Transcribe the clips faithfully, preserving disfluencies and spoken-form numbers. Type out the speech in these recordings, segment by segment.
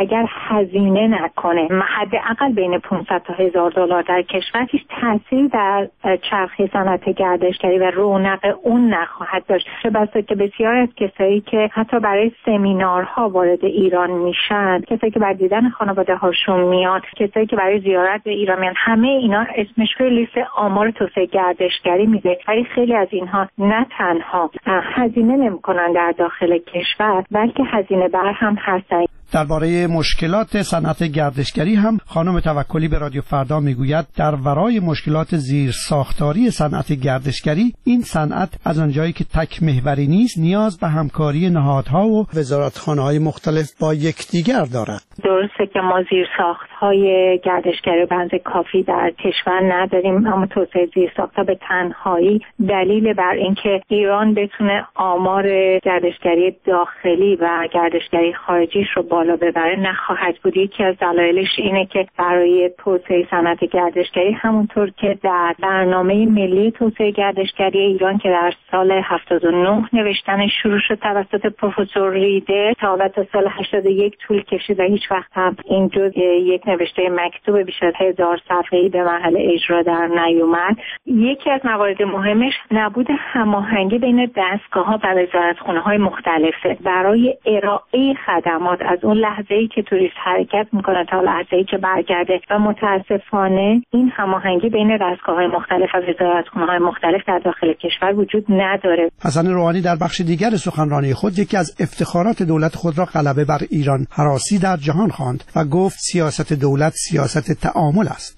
اگر هزینه نکنه حداقل بین پانصد تا هزار دلار در کشور، هیچ تأثیری در چرخه صنعت گردشگری و رونق اون نخواهد داشت. چه بسا که بسیار از کسایی که حتی برای سمینارها وارد ایران میشن، کسایی که برای دیدن خانواده هاشون میان، کسایی که برای زیارت به ایران میان، همه اینا اسمش روی لیست آمار توسعه گردشگری میده. ولی خیلی از اینها نه تنها هزینه نمیکنن در داخل کشور، بلکه هزینه بر هم هستن. درباره مشکلات صنعت گردشگری هم خانم توکلی به رادیو فردا میگوید در ورای مشکلات زیر ساختاری صنعت گردشگری، این صنعت از آنجایی که تک محوری نیست، نیاز به همکاری نهادها و وزارتخانه‌های مختلف با یکدیگر دارد. درسته که ما زیر ساخت‌های گردشگری به اندازه کافی در کشور نداریم، اما توسعه زیر ساخت‌ها به تنهایی دلیل بر اینکه ایران بتونه آمار گردشگری داخلی و گردشگری خارجیش رو بالا ببره نخواهد بود. یکی از دلایلش اینه که برای توسعه صنعت گردشگری، همونطور که در برنامه ملی توسعه گردشگری ایران که در سال هفتاد و نه نوشتن شروع شد توسط پروفسور ریده، تا تا سال هشتاد و یک طول کشید و هیچ وقت هم این جز یک نوشته مکتوب بیش از هزار صفحه‌ای به مرحله اجرا در نیومد. یکی از موارد مهمش نبود هماهنگی بین دستگاه‌ها و وزارتخونه‌های مختلفه برای ارائه خدمات از اون لحظه‌ای که توریست حرکت میکنه تا لحظه‌ای که برگرده، و متاسفانه این هماهنگی بین دستگاه‌های مختلف و وزارتخونه‌های مختلف در داخل کشور وجود نداره. حسن روحانی در بخش دیگر سخنرانی خود یکی از افتخارات دولت خود را غلبه بر ایران هراسی در جهان خواند و گفت سیاست دولت سیاست تعامل است.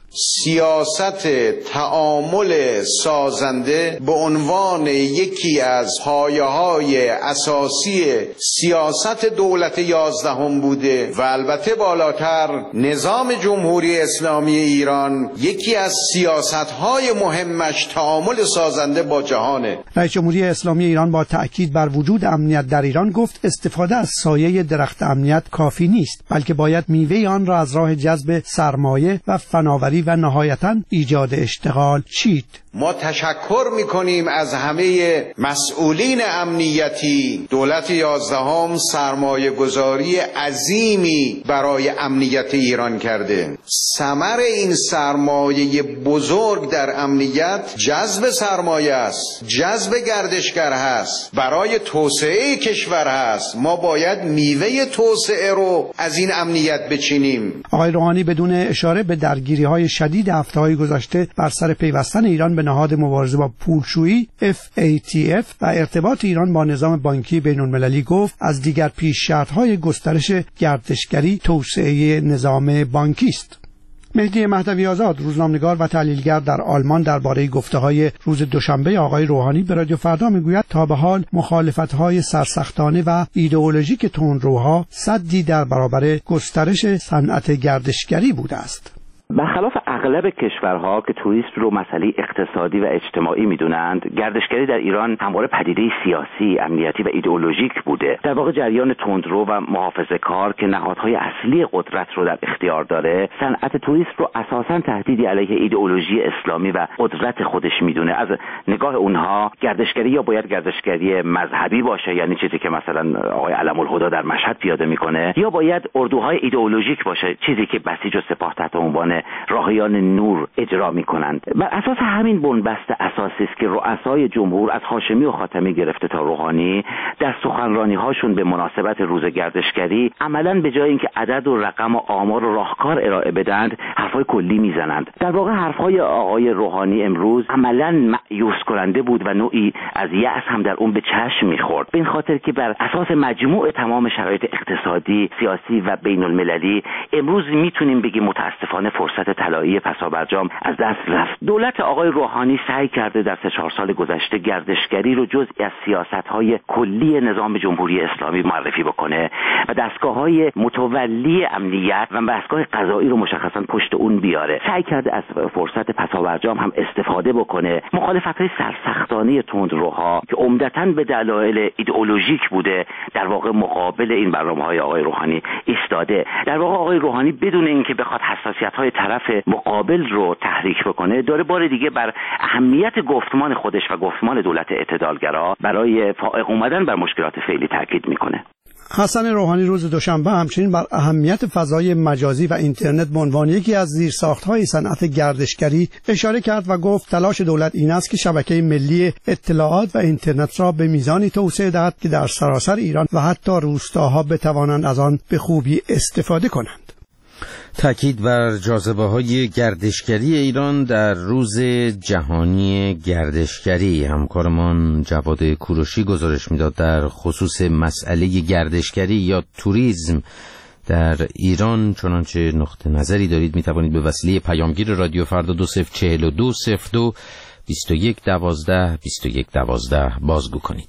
سیاست تعامل سازنده به عنوان یکی از پایه‌های اساسی سیاست دولت یازدهم بوده و البته بالاتر نظام جمهوری اسلامی ایران یکی از سیاست‌های مهمش تعامل سازنده با جهانه. رئیس جمهوری اسلامی ایران با تأکید بر وجود امنیت در ایران گفت استفاده از سایه درخت امنیت کافی نیست، بلکه باید میوه آن را از راه جذب سرمایه و فناوری و نهایتاً ایجاد اشتغال چید. ما تشکر میکنیم از همه مسئولین امنیتی. دولت یازدهم سرمایه گذاری عظیمی برای امنیت ایران کرده. ثمر این سرمایه بزرگ در امنیت جذب سرمایه است، جذب گردشگر هست، برای توسعه کشور هست. ما باید میوه توسعه رو از این امنیت بچینیم. آقای روحانی بدون اشاره به درگیری‌های شدید هفته‌های گذشته بر سر پیوستن ایران به نهاد مبارزه با پولشویی اف ای تی اف و ارتباط ایران با نظام بانکی بین‌المللی گفت از دیگر پیش شرط‌های گسترش گردشگری توسعه نظام بانکی است. مهدی مهدوی آزاد، روزنامه‌نگار و تحلیلگر در آلمان، درباره گفته‌های روز دوشنبه آقای روحانی به رادیو فردا میگوید تا به حال مخالفت‌های سرسختانه و ایدئولوژیک تندروها سدی در برابر گسترش صنعت گردشگری بوده است. برخلاف اغلب کشورها که توریست رو مسئله اقتصادی و اجتماعی میدونند، گردشگری در ایران همواره پدیده سیاسی، امنیتی و ایدئولوژیک بوده. در واقع جریان تندرو و محافظه‌کار که نهادهای اصلی قدرت رو در اختیار داره، صنعت توریست رو اساساً تهدیدی علیه ایدئولوژی اسلامی و قدرت خودش میدونه. از نگاه اونها گردشگری یا باید گردشگری مذهبی باشه، یعنی چیزی که مثلا آقای علم الهدی در مشهد پیاده میکنه، یا باید اردوهای ایدئولوژیک باشه، چیزی که بسیج و سپاه تحت عنوان راهیان نور اجرا می‌کنند. بر اساس همین بنبست اساسی است که رؤسای جمهور از هاشمی و خاتمی گرفته تا روحانی در سخنرانی‌هاشون به مناسبت روز گردشگری عملاً به جای اینکه عدد و رقم و آمار و راهکار ارائه بدند، حرفای کلی میزنند. در واقع حرفای آقای روحانی امروز عملاً مأیوس کننده بود و نوعی از یأس هم در اون به چشم می‌خورد. به این خاطر که بر اساس مجموع تمام شرایط اقتصادی، سیاسی و بین‌المللی امروز میتونیم بگیم متأسفانه فرصت طلایی پسابرجام از دست رفت. دولت آقای روحانی سعی کرده در سه چهار سال گذشته گردشگری رو جزئی از سیاست‌های کلی نظام جمهوری اسلامی معرفی بکنه و دستگاه‌های متولی امنیت و دستگاه قضایی رو مشخصاً پشت اون بیاره. سعی کرده از فرصت پسابرجام هم استفاده بکنه. مخالفت‌های سرسختانه تندروها که عمدتاً به دلایل ایدئولوژیک بوده، در واقع مقابل این برنامه‌های آقای روحانی ایستاده. در واقع آقای روحانی بدون اینکه بخواد حساسیت‌های طرف مقابل رو تحریک بکنه، داره بار دیگه بر اهمیت گفتمان خودش و گفتمان دولت اعتدالگرا برای فائق اومدن بر مشکلات فعلی تاکید میکنه. حسن روحانی روز دوشنبه همچنین بر اهمیت فضای مجازی و اینترنت به عنوان یکی از زیرساخت‌های صنعت گردشگری اشاره کرد و گفت تلاش دولت این است که شبکه ملی اطلاعات و اینترنت را به میزانی توسعه دهد که در سراسر ایران و حتی روستاها بتوانند از آن به خوبی استفاده کنند. تأکید بر جاذبه‌های گردشگری ایران در روز جهانی گردشگری. همکارمان جواد کوروشی گزارش می‌داد در خصوص مسئله گردشگری یا توریسم در ایران. چنانچه نقطه نظری دارید می‌توانید به وسیله پیامگیر رادیو فردا دو صفر چهل و دو صفر دو بیست و یک دوازده بیست و یک دوازده بازگو کنید.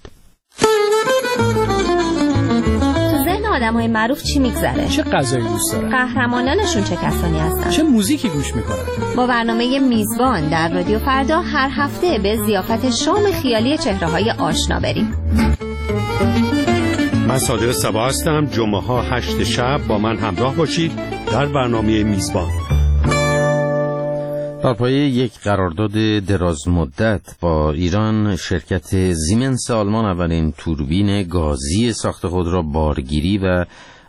آدم‌های معروف چی میگذره؟ چه غذایی دوست دارن؟ قهرمانانشون چه کسانی هستن؟ چه موزیکی گوش میکنن؟ با برنامه میزبان در رادیو فردا هر هفته به ضیافت شام خیالی چهره‌های آشنا بریم. من صادق صبا هستم. جمعه ها هشت شب با من همراه باشید در برنامه میزبان. در پایه یک قرارداد دراز مدت با ایران، شرکت زیمنس آلمان اولین توربین گازی ساخت خود را بارگیری و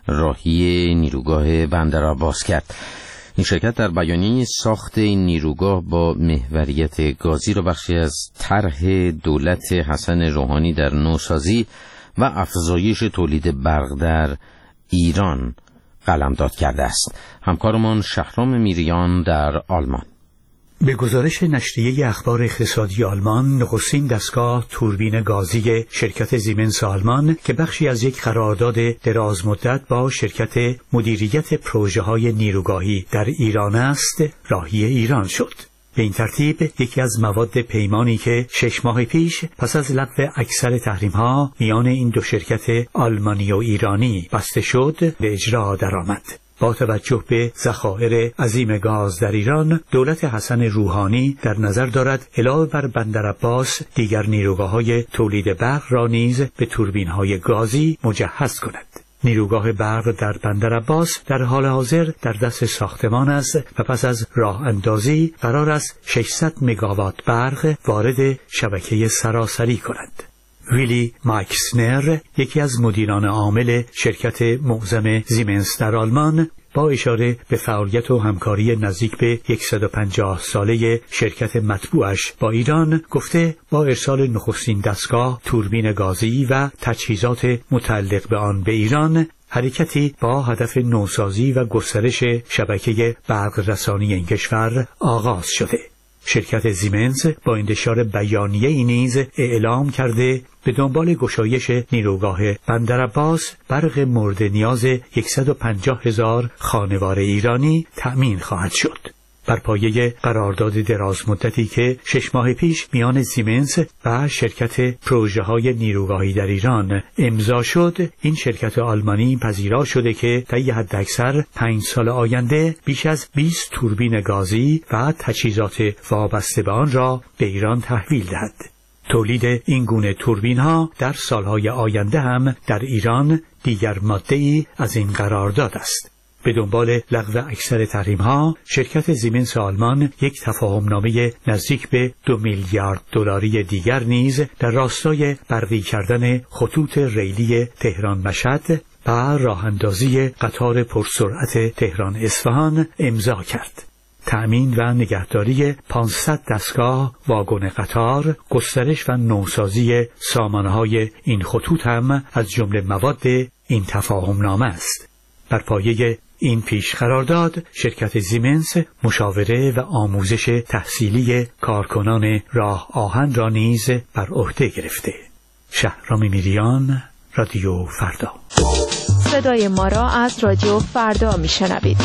راهی نیروگاه بندر عباس کرد. این شرکت در بیانیه ساخت این نیروگاه با محوریت گازی را بخشی از طرح دولت حسن روحانی در نوسازی و افزایش تولید برق در ایران قلمداد کرده است. همکارمان شهرام میریان در آلمان. به گزارش نشریه اخبار اقتصادی آلمان، نخستین دستگاه توربین گازی شرکت زیمنس آلمان که بخشی از یک قرارداد دراز مدت با شرکت مدیریت پروژه‌های نیروگاهی در ایران است، راهی ایران شد. به این ترتیب یکی از مواد پیمانی که شش ماه پیش پس از لغو اکثر تحریم‌ها میان این دو شرکت آلمانی و ایرانی بسته شد، به اجرا درآمد. با توجه به ذخایر عظیم گاز در ایران، دولت حسن روحانی در نظر دارد علاوه بر بندر عباس دیگر نیروگاه‌های تولید برق را نیز به توربین‌های گازی مجهز کند. نیروگاه برق در بندر عباس در حال حاضر در دست ساختمان است و پس از راه اندازی قرار است ششصد مگاوات برق وارد شبکه سراسری کند. ویلی مایکسنر، یکی از مدیران عامل شرکت معظم زیمنس در آلمان، با اشاره به فعالیت و همکاری نزدیک به صد و پنجاه ساله شرکت مطبوعش با ایران گفته با ارسال نخستین دستگاه توربین گازی و تجهیزات متعلق به آن به ایران، حرکتی با هدف نوسازی و گسترش شبکه برق رسانی این کشور آغاز شده. شرکت زیمنس با انتشار بیانیه‌ای نیز اعلام کرده به دنبال گشایش نیروگاه بندر عباس برق مورد نیاز صد و پنجاه هزار خانوار ایرانی تأمین خواهد شد. بر پایه قرارداد دراز مدتی که شش ماه پیش میان زیمنس و شرکت پروژه‌های نیروگاهی در ایران امضا شد، این شرکت آلمانی پذیرا شده که طی حداکثر پنج سال آینده بیش از بیست توربین گازی و تجهیزات وابسته به آن را به ایران تحویل دهد. تولید این گونه توربین ها در سالهای آینده هم در ایران دیگر ماده‌ای از این قرارداد است. به دنبال لغو اکثر تحریم ها، شرکت زیمنس آلمان یک تفاهمنامه نزدیک به دو میلیارد دلاری دیگر نیز در راستای برقی کردن خطوط ریلی تهران مشهد و راه اندازی قطار پرسرعت تهران اصفهان امضا کرد. تأمین و نگهداری پانصد دستگاه واگن قطار، گسترش و نوسازی سامانه‌های این خطوط هم از جمله مواد این تفاهمنامه است. بر پایه این پیش قرارداد، شرکت زیمنس مشاوره و آموزش تحصیلی کارکنان راه آهن را نیز بر عهده گرفته. شهرام میریان، رادیو فردا. صدای ما را از رادیو فردا میشنوید.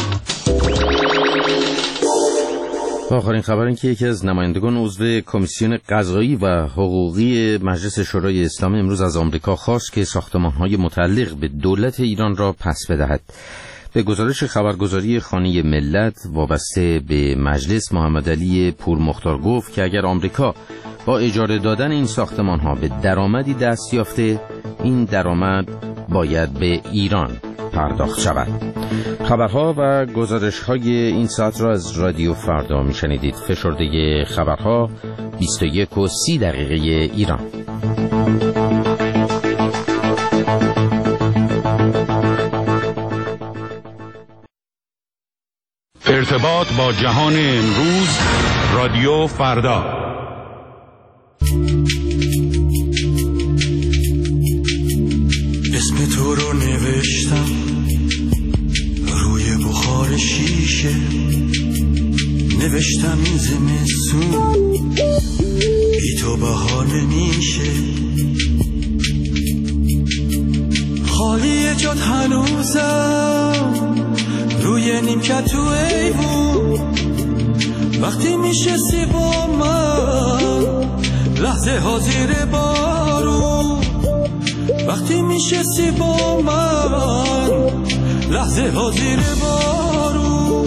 آخرین خبر این که یکی از نمایندگان عضو کمیسیون قضایی و حقوقی مجلس شورای اسلامی امروز از آمریکا خواست که ساختمان‌های متعلق به دولت ایران را پس بدهد. به گزارش خبرگزاری خانه ملت وابسته به مجلس، محمد علی پورمختار گفت که اگر آمریکا با اجاره دادن این ساختمان‌ها به درآمدی دست یافته، این درآمد باید به ایران پرداخت شود. خبرها و گزارش‌های این ساعت را از رادیو فردا می‌شنیدید. فشرده خبرها بیست و یک و سی دقیقه ایران. ارتباط با جهان امروز، رادیو فردا. اسم تو رو نوشتم روی بخار شیشه، نوشتم این زمستون بی تو بهار نمیشه، خالی جات هنوزم روی نیمکت تو ایوون، وقتی میشستی با من لحظه ها زیر بارون، وقتی میشستی با من لحظه ها زیر بارون،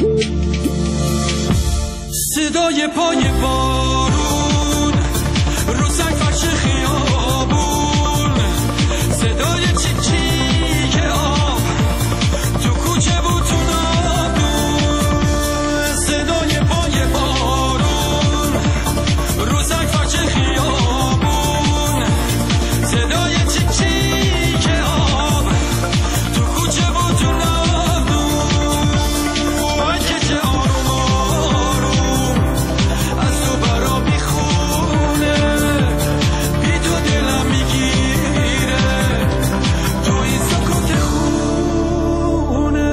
صدای پای بارون رو سنگ فرش خیابون، صدای چیک چیک آب تو کوچه بود تو نابون، صدای پای بارون رو سنگ فرش خیابون، صدای چیک چیک آب تو کوچه بود تو نابون، وای که چه آروم آروم از تو برا میخونه، بی تو دلم میگیره تو این سکوت خونه.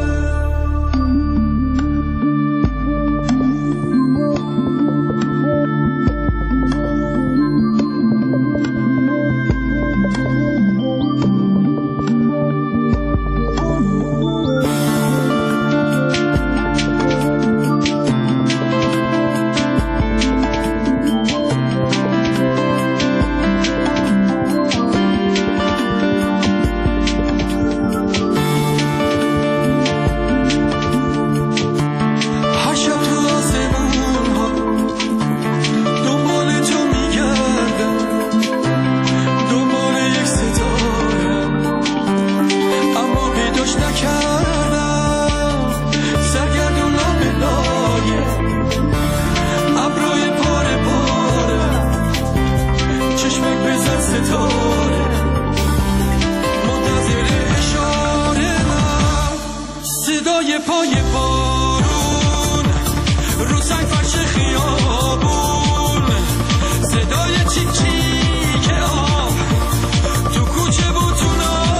هر شب تو آسمون ها دنبال تو میگردم، دنبال یک ستاره اما پیداش نکردم، سرگردونم به لایه ابروی پاره پاره، چشمک بزن ستاره منتظر اشاره، صدای پای بارون رو سنگ فرش خیابون، صدای چیک چیک آب تو کوچه بود تو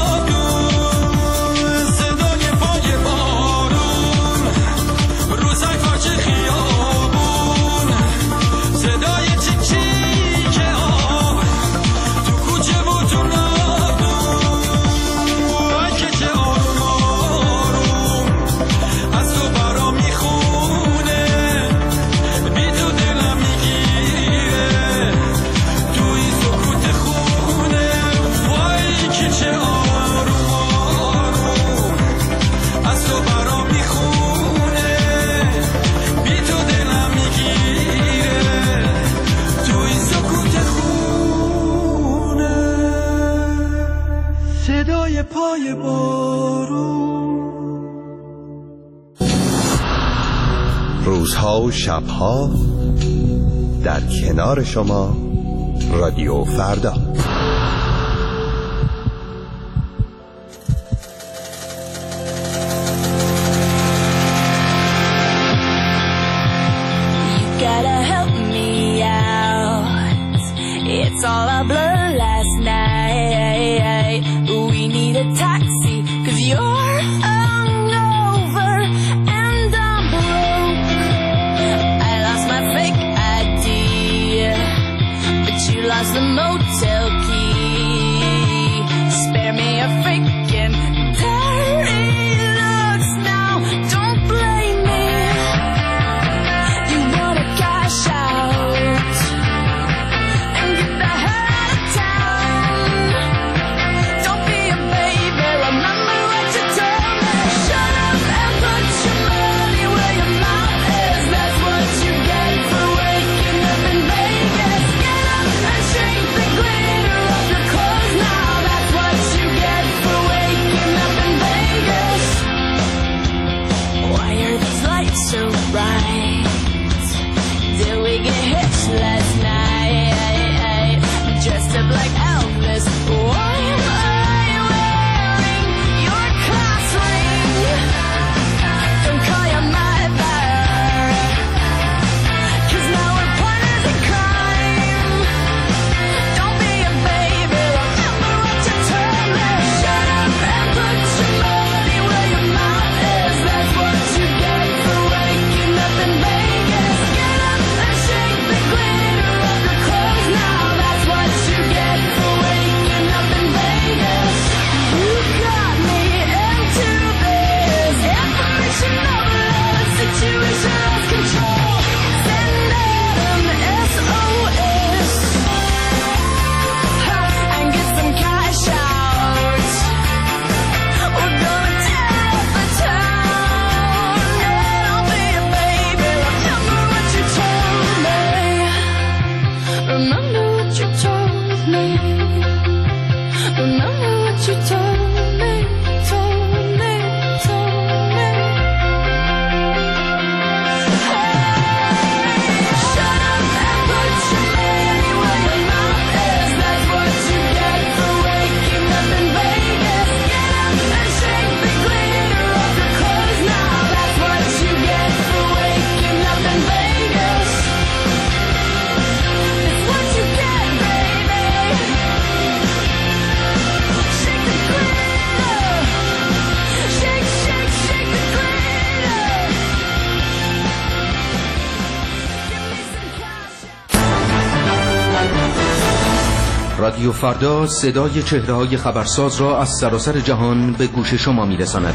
نابون، صدای پای بارون رو سنگ فرش خیابون، صدای چیک چیک آب تو کوچه بود تو نابون، وای که چه آروم آروم از تو برا میخونه، بی تو دلم میگیره تو این سکوت خونه، وای که چه آروم آروم از تو برا میخونه، بی تو دلم میگیره تو این سکوت خونه، صدای پای بارون. روزها و شبها در کنار شما، رادیو فردا. Gotta help me out. It's all a blur last night. We need a taxi, cause you're hungover and I'm broke. I lost my fake I D, but you lost the motel key. رادیو فردا صدای چهره‌های خبرساز را از سراسر جهان به گوش شما می‌رساند.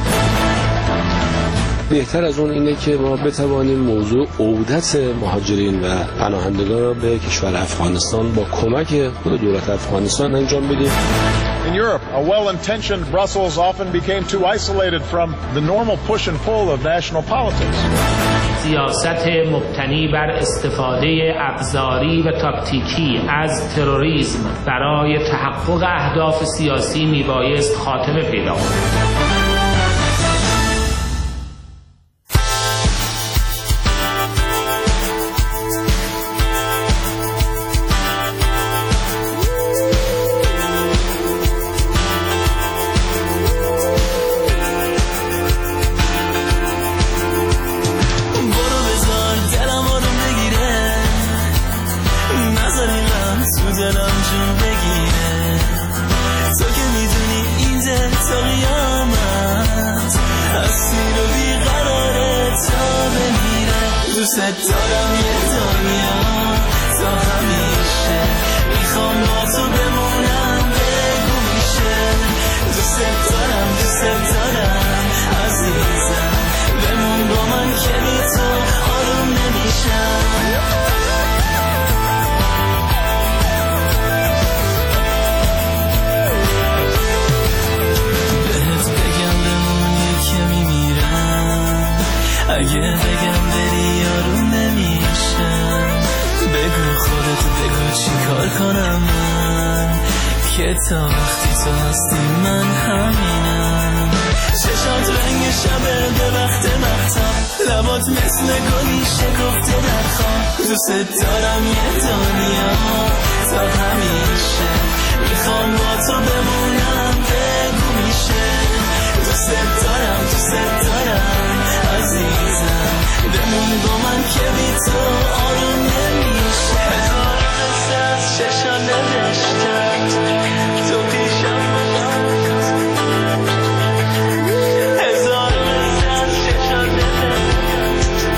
بهتر از اون اینه که ما بتوانیم موضوع عودت مهاجرین و پناهندگان را به کشور افغانستان با کمک خود دولت افغانستان انجام بدیم. In Europe, a well-intentioned Brussels often became too isolated from the normal push and pull of national politics. سیاست مبتنی بر استفاده ابزاری و تاکتیکی از تروریسم برای تحقق اهداف سیاسی میبایست خاتمه پیدا کند. تا وقتی تو هستی من همینم. چشات رنگ شبه به وقت مختم، لبات مثل گلی شکفته در خواب. دوست دارم یه دنیا تا همیشه، میخوام با تو بمونم بگو میشه. دوست دارم دوست دارم عزیزم، بمون با من که بی تو آروم نمیشه. هزار قصه از چشا نوشتم، تو پیشم هزار قصه از چشا نوشتم،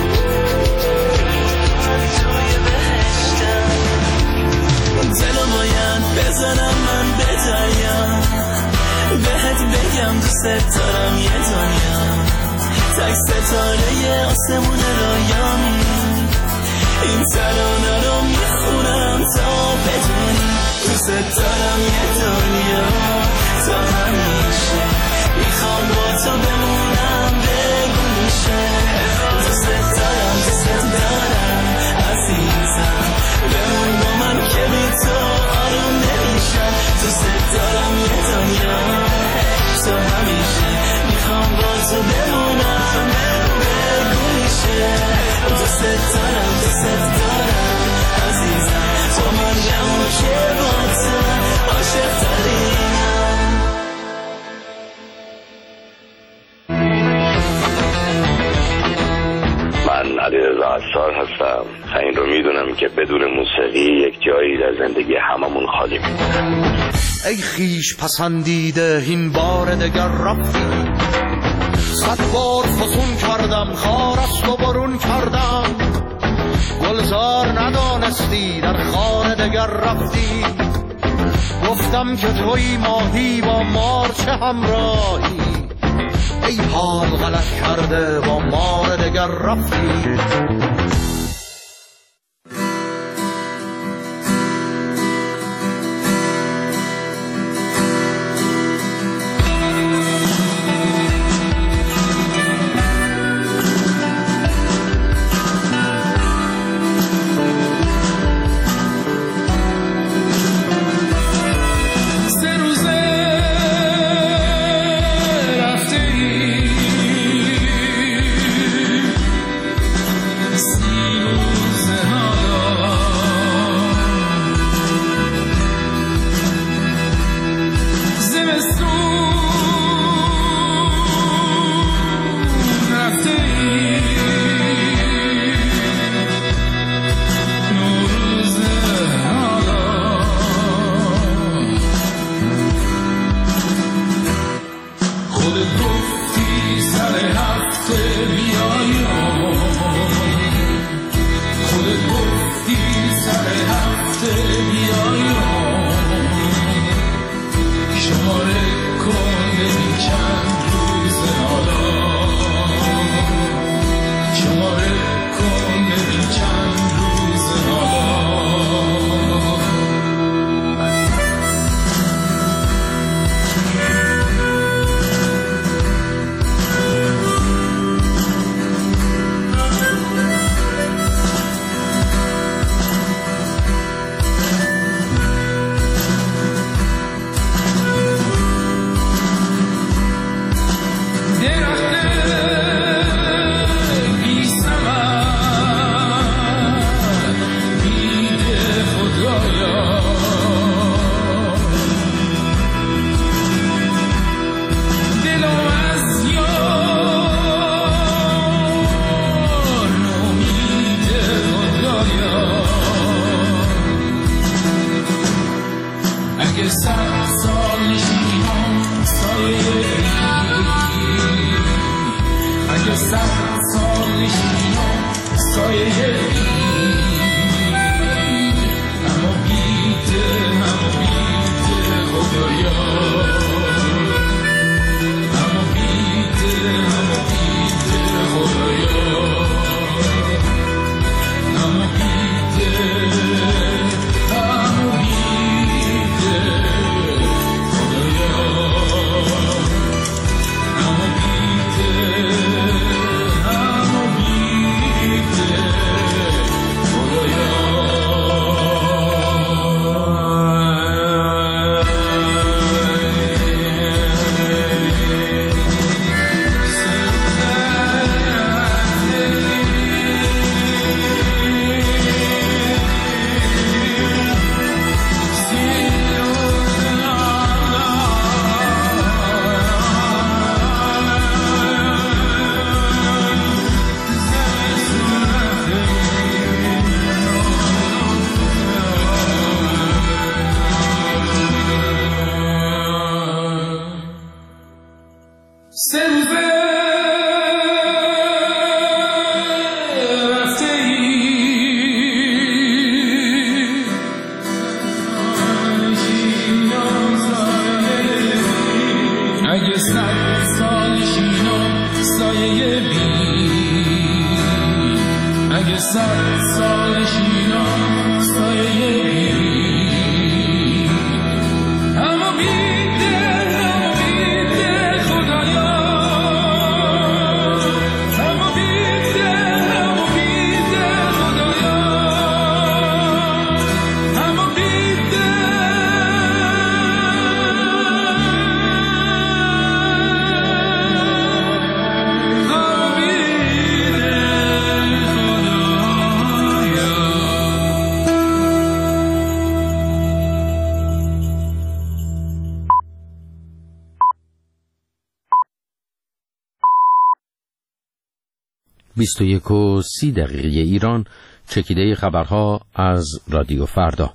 توی بهشتم. دلو باید بزنم من به دریا، بهت بگم دوست دارم یه دنیا. تک ستاره آسمون رایامی، این ترانه رو میخونم تا بدونی. دوست دارم یه دنیا تا همیشه، میخوام با تو بمونم بگو میشه. دوست دارم دوست دارم عزیزم، بمون با من که بی تو آروم نمیشم. دوست دارم یه دنیا تا همیشه، میخوام با تو بمونم بگو میشه. دوست دارم دوست دارم عزیزم، تو من جمع که با تو عاشق ترینم. من علیرضا عصار هستم. این رو میدونم که بدون موسیقی یک جایی در زندگی هممون خالی میمونه. ای خیش پسندیده این بار دگر رفتی، صد بار فسون کردم خار است و برون کردم. گلزار ندانستی در خار دگر رفتی، گفتم که توی ماهی با مار چه همراهی. ای حال غلط کرده با مار دگر رفتی. Stop. اگه صد سال نشینم سایه بید اما بیده اما بیده خدایا اما بیده اما بیده خدایا اما بیده اما بیده خدایا اما بیده اما بیده خدایا بیست و یک و سی دقیقه ایران، چکیده خبرها از رادیو فردا.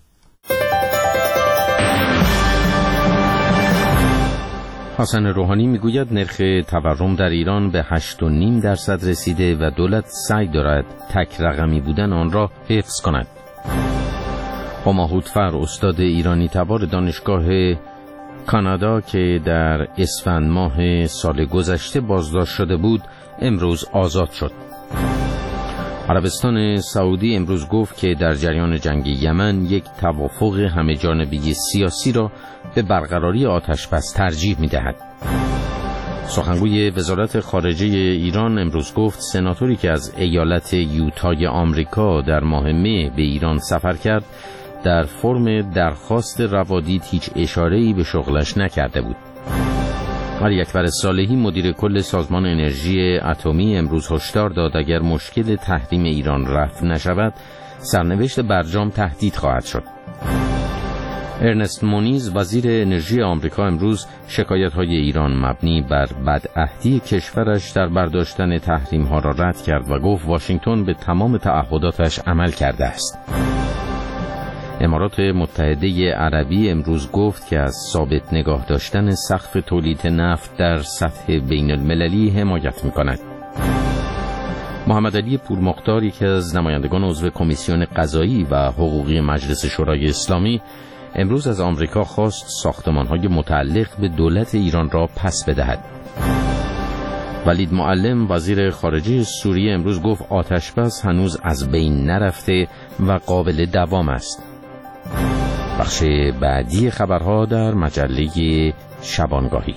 حسن روحانی میگوید نرخ تورم در ایران به هشت و نیم درصد رسیده و دولت سعی دارد تک رقمی بودن آن را حفظ کند. هما هوتفر، استاد ایرانی تبار دانشگاه کانادا که در اسفند ماه سال گذشته بازداشت شده بود، امروز آزاد شد. عربستان سعودی امروز گفت که در جریان جنگ یمن یک توافق همه جانبه سیاسی را به برقراری آتش‌بس ترجیح می‌دهد. سخنگوی وزارت خارجه ایران امروز گفت سناتوری که از ایالت یوتای آمریکا در ماه مه به ایران سفر کرد در فرم درخواست روادید هیچ اشاره‌ای به شغلش نکرده بود. علی اکبر صالحی مدیر کل سازمان انرژی اتمی امروز هشدار داد اگر مشکل تحریم ایران رفع نشود سرنوشت برجام تهدید خواهد شد. ارنست مونیز وزیر انرژی آمریکا امروز شکایت‌های ایران مبنی بر بدعهدی کشورش در برداشتن تحریم‌ها را رد کرد و گفت واشنگتن به تمام تعهداتش عمل کرده است. امارات متحده عربی امروز گفت که از ثابت نگاه داشتن سقف تولید نفت در سطح بین المللی حمایت می‌کند. محمد علی پورمختار که از نمایندگان عضو کمیسیون قضایی و حقوقی مجلس شورای اسلامی امروز از آمریکا خواست ساختمان‌های متعلق به دولت ایران را پس بدهد. ولید معلم وزیر خارجه سوریه امروز گفت آتش‌بس هنوز از بین نرفته و قابل دوام است. بخش بعدی خبرها در مجله شبانگاهی.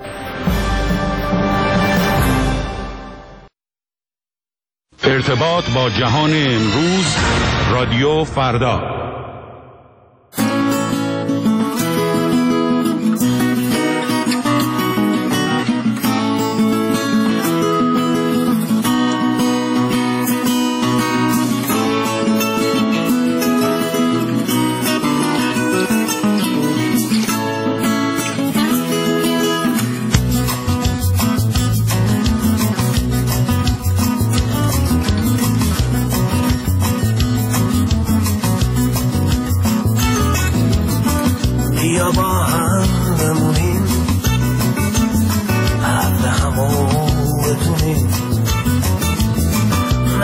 ارتباط با جهان امروز، رادیو فردا.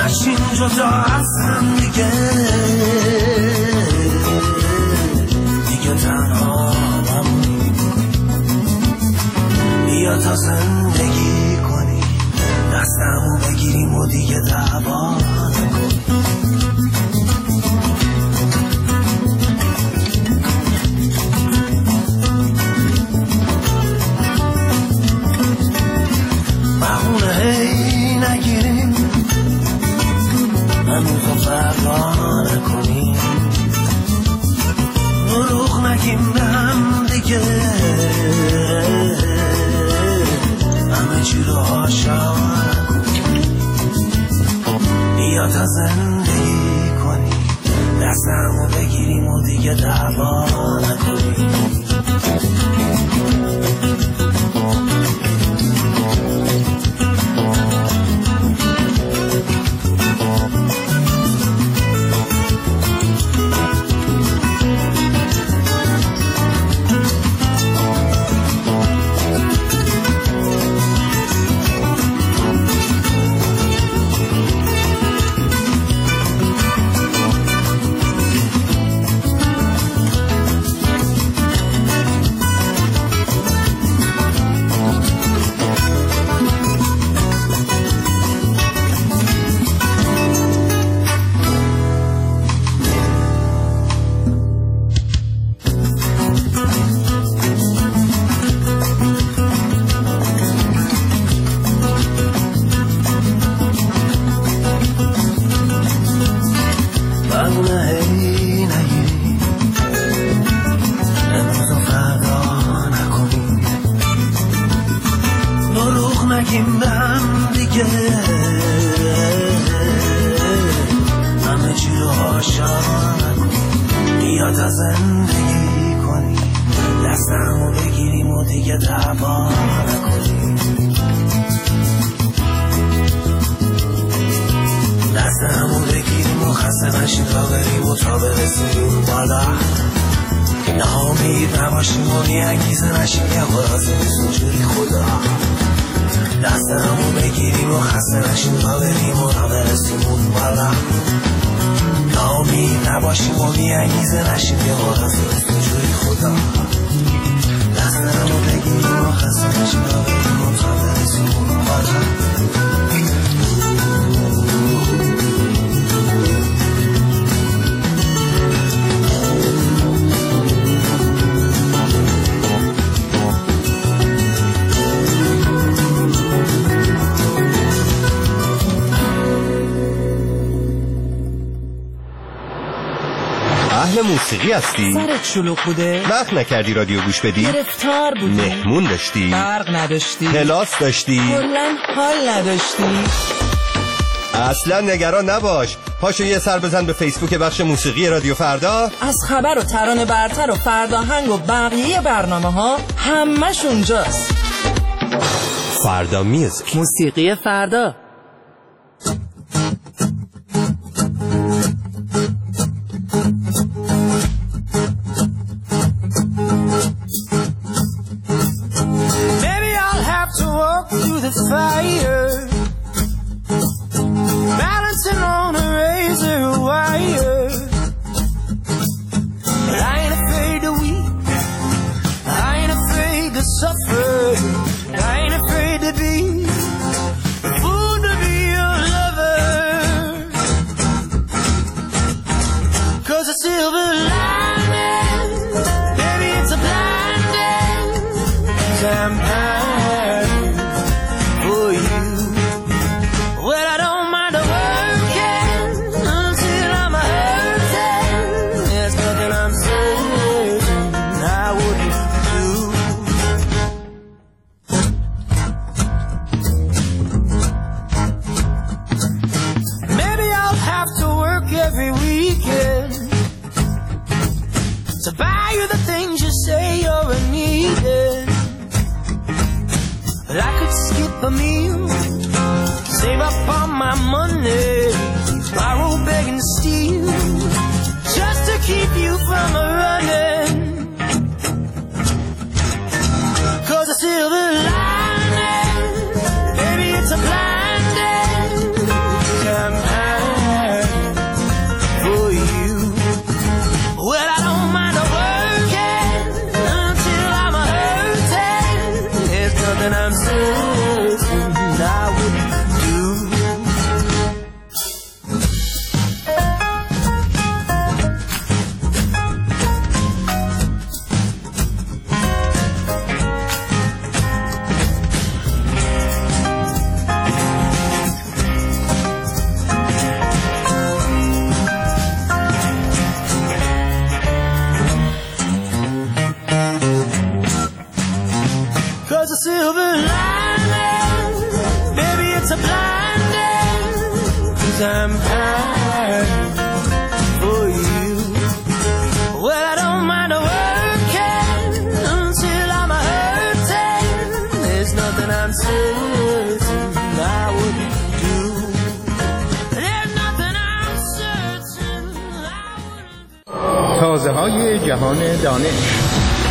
نشین جدا از هم دیگه، دیگه تنها نمونیم. بیا تا زندگی کنیم، دستمو بگیریم و دیگه دعوا نکنیم. بهونه هی نگیریم، امروز و فردا نکنیم. دروغ نگیم به هم دیگه، همه چی رو هاشا نکنیم. بیا تا زندگی کنیم، دستمو بگیریم و دیگه دعوا نکنیم. موسیقی هستی؟ سرت شلوغ بوده؟ وقت نکردی رادیو گوش بدی؟ گرفتار بودی؟ مهمون داشتی؟ برق نداشتی؟ کلاس داشتی؟ کلاً حال نداشتی؟ اصلا نگران نباش، پاشو یه سر بزن به فیسبوک بخش موسیقی رادیو فردا. از خبر و ترانه برتر و فرداهنگ و بقیه برنامه ها همش اونجاست. فردا میوزیک، موسیقی فردا. The fire, balancing on a razor wire. But I ain't afraid to weep, I ain't afraid to suffer, I ain't afraid to be a fool to be your lover. 'Cause a silver lining, baby, it's a blinding vampire. Every weekend to buy you the things you say you're needing, but I could skip a meal, save up all my money, borrow, beg and steal, just to keep you from running. 'Cause a silver lining, baby, it's a blinding campaign. grinding, 'cause I'm high for you. Well, I don't mind working until I'm hurting. There's nothing I'm certain I wouldn't do. There's nothing I'm certain I wouldn't do. تازه های جهان دانش.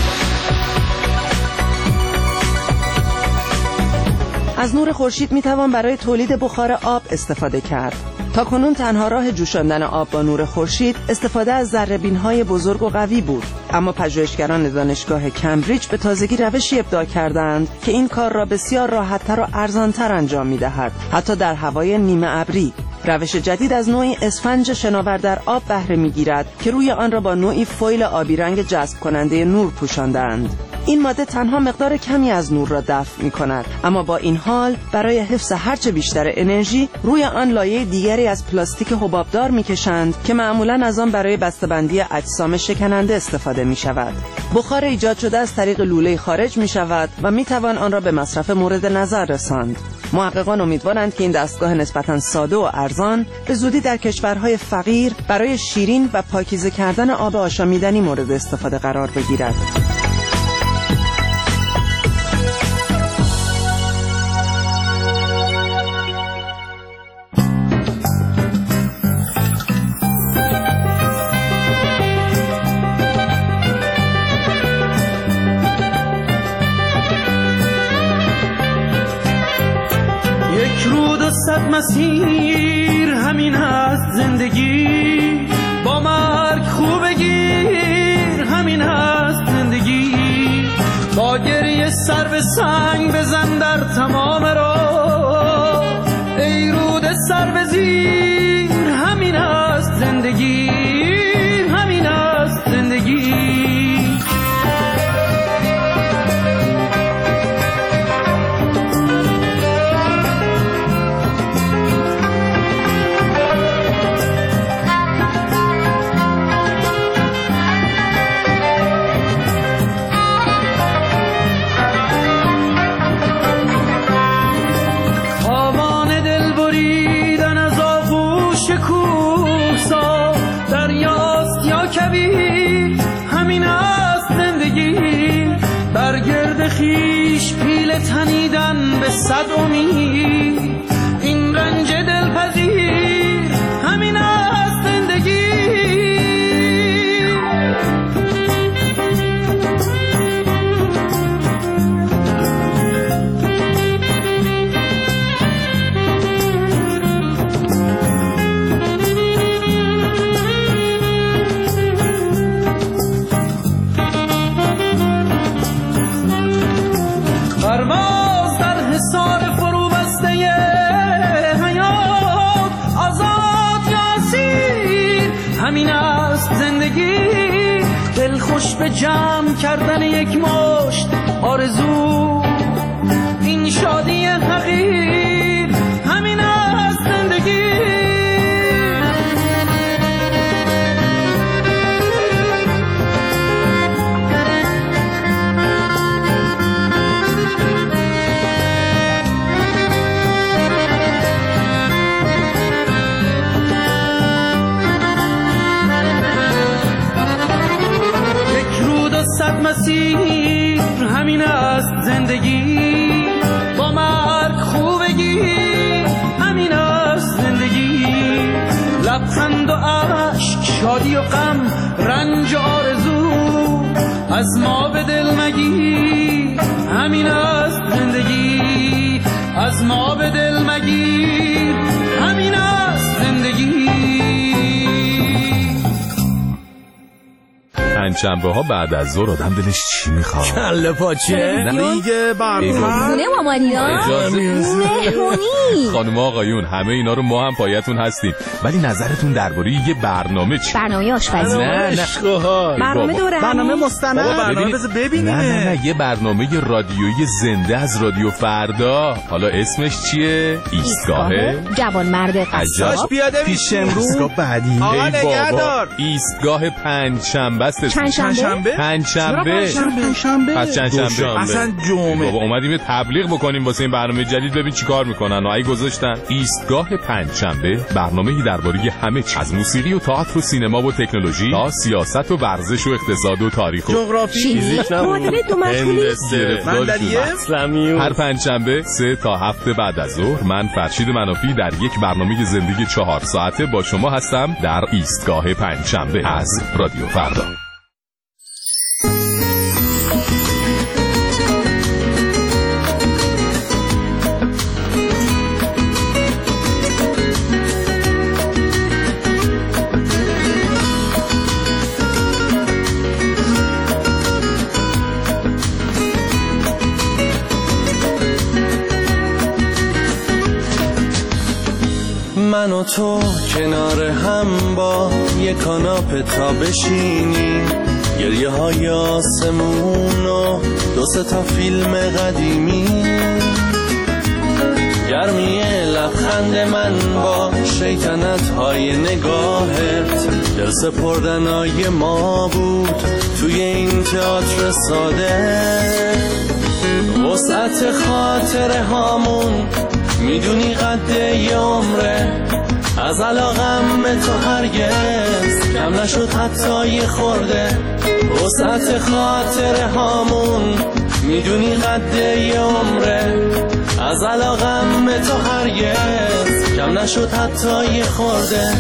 از نور خورشید میتوان برای تولید بخار آب استفاده کرد. تاکنون تنها راه جوشاندن آب با نور خورشید استفاده از ذره‌بین‌های بزرگ و قوی بود، اما پژوهشگران دانشگاه کمبریج به تازگی روشی ابداع کردند که این کار را بسیار راحت‌تر و ارزان‌تر انجام می‌دهد، حتی در هوای نیمه ابری. روش جدید از نوعی اسفنج شناور در آب بهره می‌گیرد که روی آن را با نوعی فویل آبی رنگ جذب کننده نور پوشاندند. این ماده تنها مقدار کمی از نور را دفع می‌کند، اما با این حال برای حفظ هرچه بیشتر انرژی روی آن لایه دیگری از پلاستیک حبابدار می‌کشند که معمولاً از آن برای بسته‌بندی اجسام شکننده استفاده می‌شود. بخار ایجاد شده از طریق لوله خارج می‌شود و می‌توان آن را به مصرف مورد نظر رساند. محققان امیدوارند که این دستگاه نسبتاً ساده و ارزان به زودی در کشورهای فقیر برای شیرین و پاکیزه کردن آب آشامیدنی مورد استفاده قرار بگیرد. صد مسیر همین هست زندگی، با مرگ خوب بگیر همین هست زندگی، با گریه سر به سنگ بزن در تمام راه، ای رود سر به زیر همین هست زندگی، همین هست زندگی. خیش پیل تنیدن به صد امید، این رنج دلپذیر همین است زندگی. پرواز در حصار فرو بسته حیات، آزاد یا اسیر همین است زندگی. دل خوش به جمع کردن یک مشت آرزو، این شادی حقیر همین است زندگی. صد مسیر همین است زندگی، با مرگ خوبگی همین است زندگی. لبخند و عشق، شادی و غم، رنج و آرزو، از ما به دل مگیر همین است زندگی، از ما به دل مگیر همین است زندگی. پنجشنبه ها بعد از ظهر آدم دلش چی میخواد؟ کله پاچه، دیگه برنامه خونه مامانینا، مهمونی. خانم آقایون همه اینا رو ما هم پایتون هستیم، ولی نظرتون درباره یه برنامه چی؟ برنامه آشپزی. نه نه برنامه دوره، برنامه مستند، برنامه بذار ببینیم. نه نه نه یه برنامه رادیویی زنده از رادیو فردا. حالا اسمش چیه؟ ایستگاه جوان مرد قصاب. پیاده پیش امروز بعدی. آقا نگهدار. ایستگاه پنجشنبه است. چند پنجشنبه؟ پنجشنبه. پنجشنبه؟ پس چندشنبه؟ اصلا جمعه. بابا اومدیم یه تبلیغ بکنیم واسه این برنامه جدید، ببین چیکار میکنن. و ای گذاشتن ایستگاه پنجشنبه، برنامه‌ای درباره همه چیز، از موسیقی و تئاتر و سینما و تکنولوژی تا سیاست و ورزش و اقتصاد و تاریخ و جغرافی، فیزیک، معادله دو مخمولی، هندسه. هر پنجشنبه سه تا هفت بعد از ظهر من فرشید منافی در یک برنامه زندگی چهار ساعته با شما هستم در ایستگاه پنجشنبه از رادیو فردا. من و تو کنار هم با یک کاناپه تا بشینیم، گریه های آسمون و دو سه تا فیلم قدیمی، گرمی لبخند من با شیطنت های نگاهت، دل سپردنای ما بود توی این تئاتر ساده، وسعت خاطره هامون میدونی قد یه عمره، از علاقم به تو هرگز کم نشد حتی یه خورده، وسعت خاطره هامون میدونی قد یه عمره، از علاقم به تو هرگز کم نشد حتی یه خورده.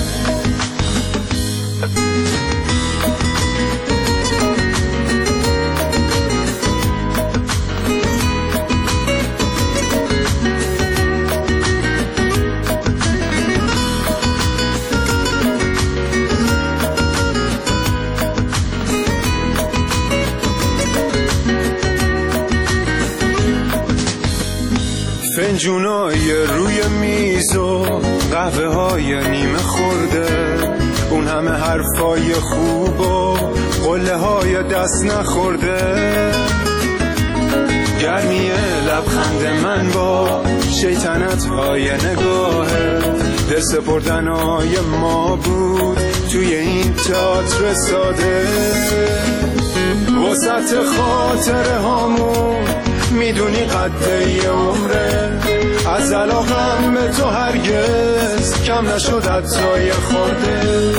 فنجونای روی میز و قهوه های نیمه خورده، اون همه حرفای خوب و قله های دست نخورده، گرمی لبخند من با شیطنت های نگاهه، دل سپردنای ما بود توی این تئاتر ساده، وسط خاطره هامون میدونی قد یه عمره، از علاقم به تو هرگز کم نشد حتی یه خورده،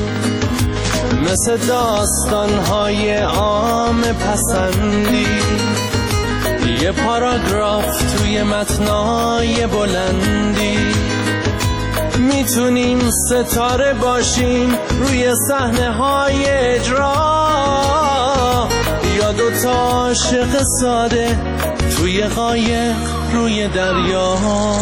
مثل داستان‌های عام پسندی، یه پاراگراف توی متنای بلندی، میتونیم ستاره باشیم روی صحنه‌های اجرا، یا دوتا عاشق ساده توی قایق روی دریا،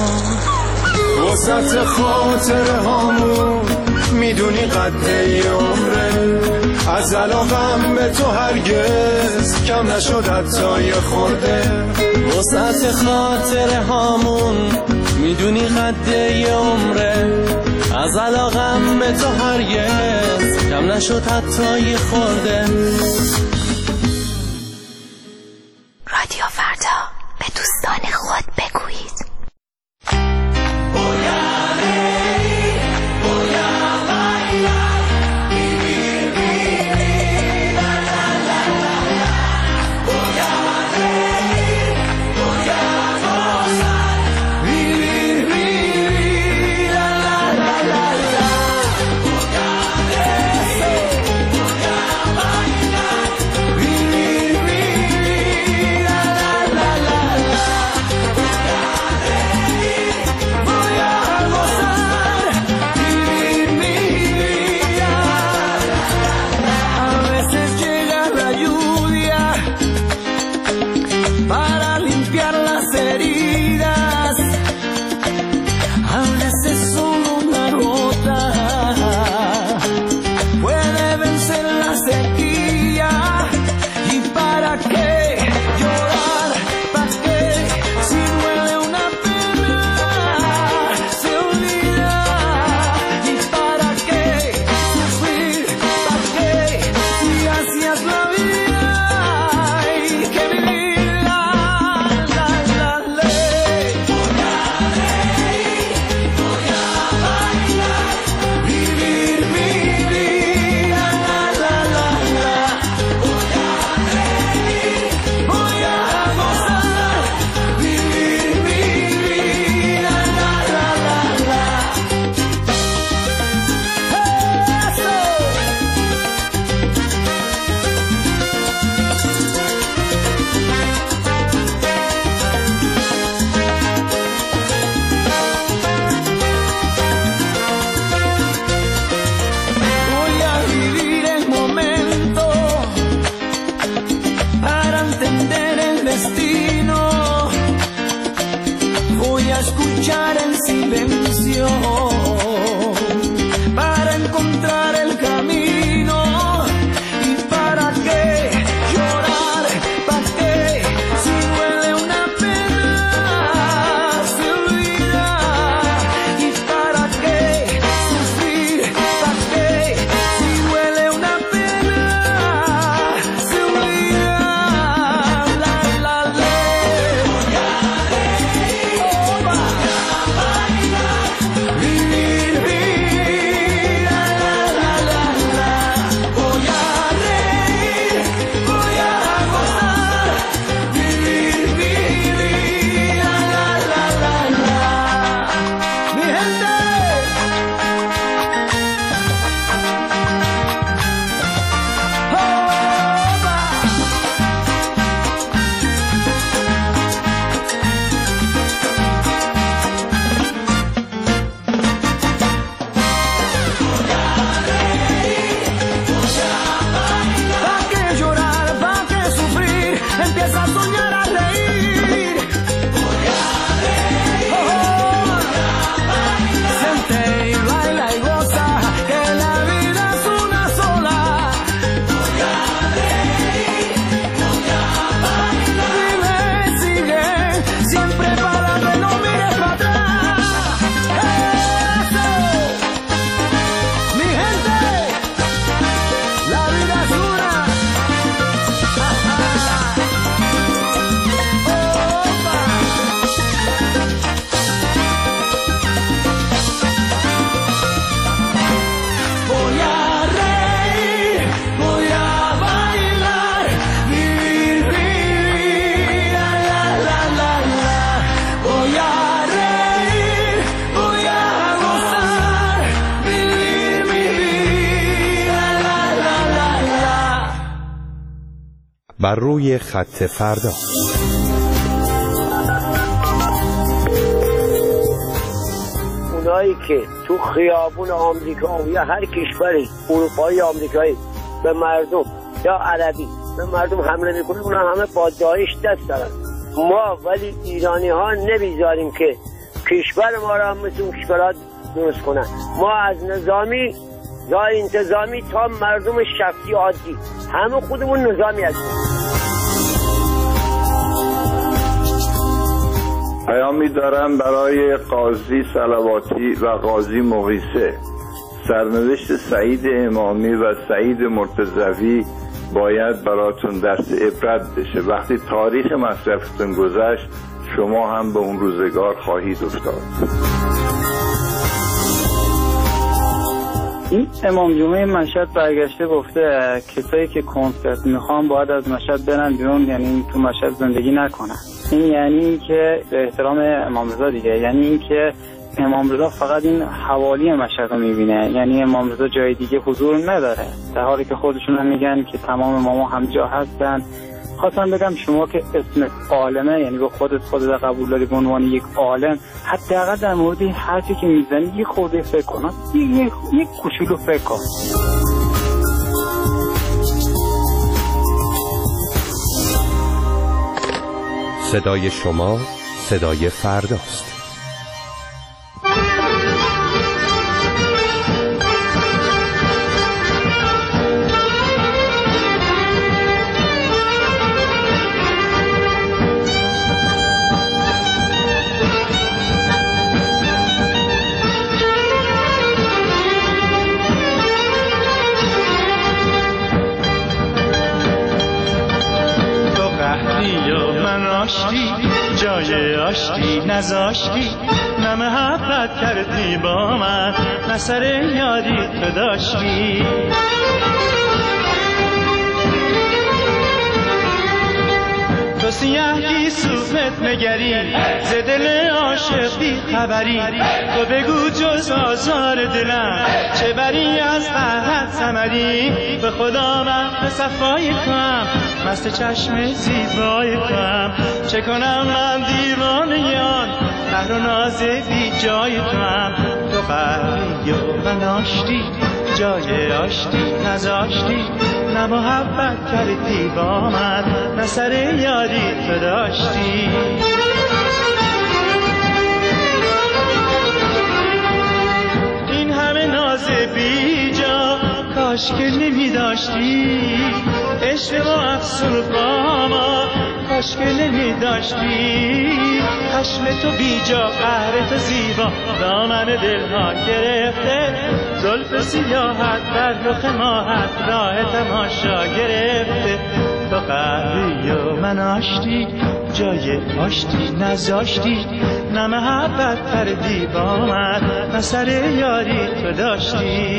وسط خاطره هامون میدونی قد یه عمره، از علاقم به تو هرگز کم نشد حتی یه خورده، وسط خاطره هامون میدونی قد یه عمره، از علاقم به تو هرگز کم نشد حتی یه خورده. رادیو فردا، به دوستان خود بگویید. بر روی خط فردا. اونایی که تو خیابون آمریکا یا هر کشوری اروپایی آمریکایی به مردم یا عربی به مردم حمله میکنه، اونا همه با داعش دست دارن. ما ولی ایرانی ها نمیذاریم که کشور ما را مثل اون کشورات درست کنن. ما از نظامی یا انتظامی تا مردم شخصی عادی همه خودمون نظامی هستیم. پیامی دارم برای قاضی صلواتی و قاضی مغیثه. سرنوشت سعید امامی و سعید مرتضوی باید براتون درس عبرت بشه. وقتی تاریخ مصرفتون گذشت شما هم به اون روزگار خواهید افتاد. این امام جمعه مشهد برگشته گفته کسایی که کنسرت میخوان باید از مشهد برن بیرون، یعنی تو مشهد زندگی نکنن. این یعنی این که به احترام امام رضا دیگه، یعنی این که امام رضا فقط این حوالی مشهد رو میبینه، یعنی امام رضا جای دیگه حضور نداره، در حالی که خودشون هم میگن که تمام اماما هم جا هستن. خواستم بگم شما که اسم عالمه، یعنی به خودت خودت قبول داری به عنوان یک عالم، حداقل در مورد این حرفی که میزنی یه خورده فکر کن، یک یک کوچولو فکر کن. صدای شما صدای فرداست. جای آشتی نزاشتی، نه محبت کردی با من، نه سر یادی تو داشتی. تو سیاهی صورت نگری، ز دل عاشق بی خبری. تو بگو جز آزار دلم چه بری از قهرت ثمری. به خدا من به صفای توام، مست چشم زیبای توام. چه کنم من دیوانه آن قهر و ناز بی جای توام. تو قهری و من آشتی، جای آشتی نزاشتی، نه محبت کردی با من، نه سر یادی تو داشتی. این همه ناز بی جا کاش که نمی داشتی. عشق و افسون با ما کاش که نمی داشتی. خشم تو بی جا، قهر تو زیبا، دامن دلها گرفته. زلف سیاحت بر رخ ماهت راه تماشا گرفته. تو قهری و من آشتی، جای آشتی نزاشتی، نه محبت کردی با من، نه سر یاری تو داشتی.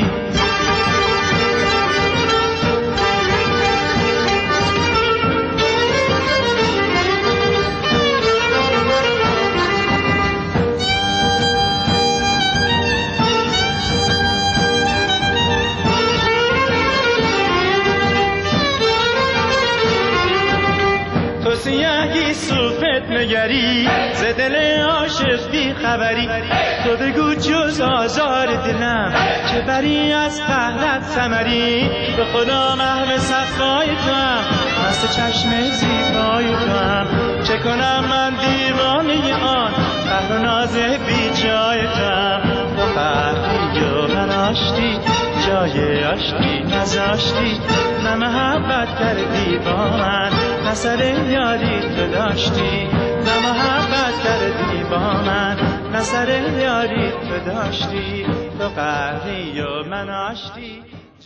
سیاهی صورت نگری، ز دل عاشق بی خبری. تو بگو جز آزار دلم چه بری از قهرت ثمری. به خدا محو صفای توام، مست چشم زیبای توام. چه کنم من دیوانه آن قهر و ناز بی جای توام. تو قهری و من آشتی، جای آشتی نزاشتی، نه محبت کردی با من، نه سر یاری تو داشتی. نه محبت کردی با من، نه سر یاری تو داشتی. تو قهری و من آشتی.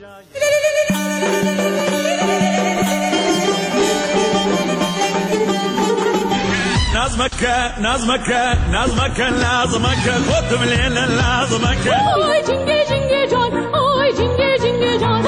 نظمك نظمك نظمك نظمك خد من هنا نظمك. آی جنگه جنگه جان، آی جنگه جنگه جان.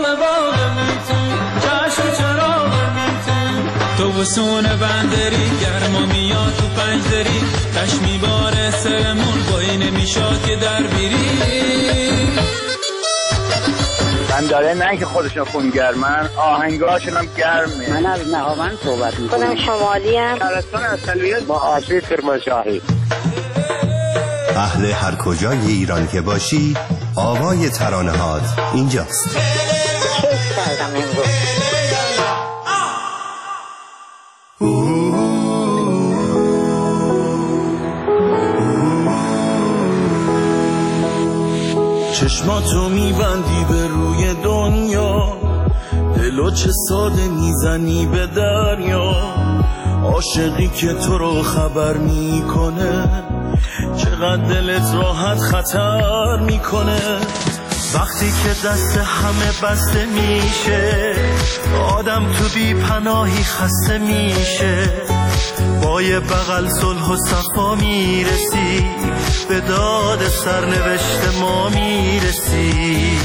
تو وسون بندری گرما میاد تو پنجدری. چشمی باره سرمون بایی نمیشاد که در بیری. بند داره، نه اینکه خودشون خونگرمن، آهنگاشون هم گرمه. من از نهاوند صحبت میکنم. خودم شمالی ام. شهرستان اصلیت با آسی کرمانشاهی. اهل هر کجای ایران که باشی، آوای ترانه‌هات اینجاست. کیف کردم امروز. چشماتو میبندی به روی دنیا، دلو چه ساده میزنی به دریا. عاشقی که تو رو خبر میکنه، چقدر دلت راحت خطر میکنه. وقتی که دست همه بسته میشه، آدم تو بی پناهی خسته میشه. با یه بغل صلح و صفا میرسی، به داد سرنوشت ما میرسی.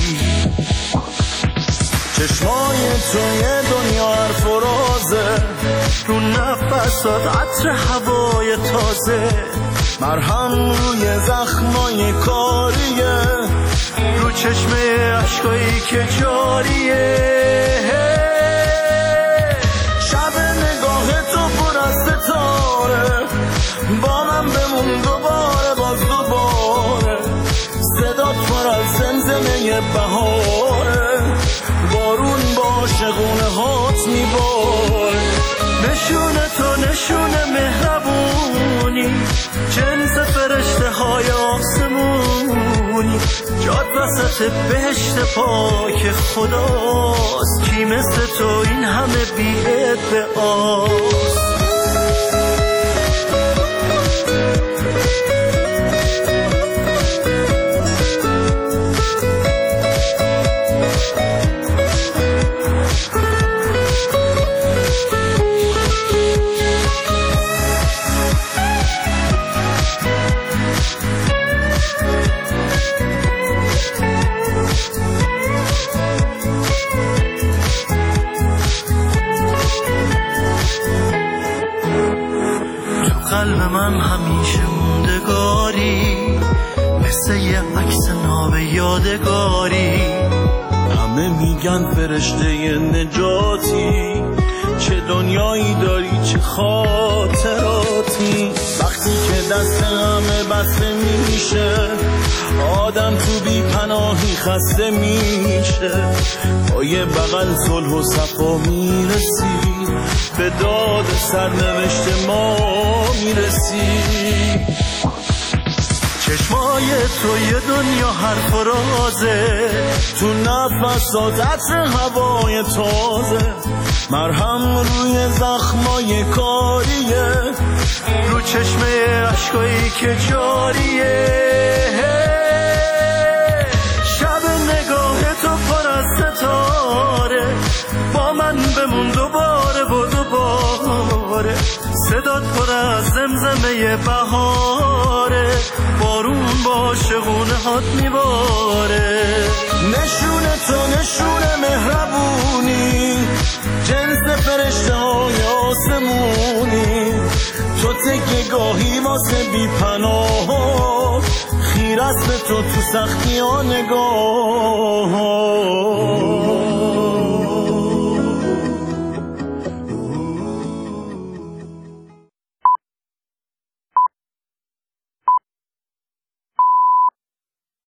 چشمای تو یه دنیا حرف و رازه، رو نفسات عطر هوای تازه. مرهم روی زخمای کاریه، رو چشمه عشقایی که جاریه. شب نگاه تو پر از ستاره، با من بمون دوباره باز دوباره. صدات پر از زمزمه بهاره، بارون با شغونه هات میباره. نشونه تو نشونه مهربونی، جنس فرشته های آسمونی. جاد وسط بهشت پاک خداست، کی مثل تو این همه بی ادعاست. قلب من همیشه موندگاری، مثل یه عکس ناب یادگاری. همه میگن فرشته نجاتی، چه دنیایی داری چه خاطراتی. وقتی که دست همه بسته میشه، آدم تو بی پناهی خسته میشه. با یه بغل صلح و صفا میرسی، به داد سرنوشت ما میرسی. چشمای تو یه دنیا حرف و رازه، تو نفسات عطر هوای تازه. مرهم روی زخمای کاریه، رو چشمه عشقایی که جاریه. شب نگاه تو پر از ستاره، با من بمون دوباره و دوباره. صدات پر از زمزمه بهاره، بارون با شغونه هات میباره. نشونه تو نشونه مهربونی، جنس فرشته های آسمونی. تو تکه گاهی واسه بی پناه، خیر است به تو تو سختی ها نگاه.